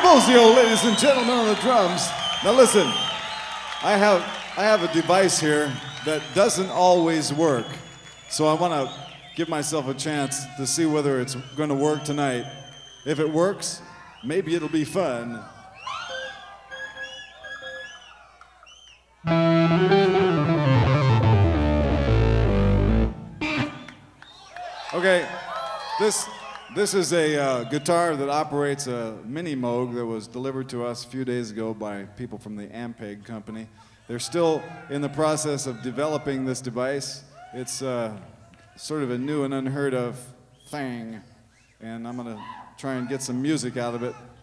Bozio, ladies and gentlemen, on the drums. Now listen, I have a device here that doesn't always work, so I want to give myself a chance to see whether it's going to work tonight. If it works, maybe it'll be fun. Okay, this is a guitar that operates a mini Moog that was delivered to us a few days ago by people from the Ampeg company. They're still in the process of developing this device. It's sort of a new and unheard of thing, and I'm gonna try and get some music out of it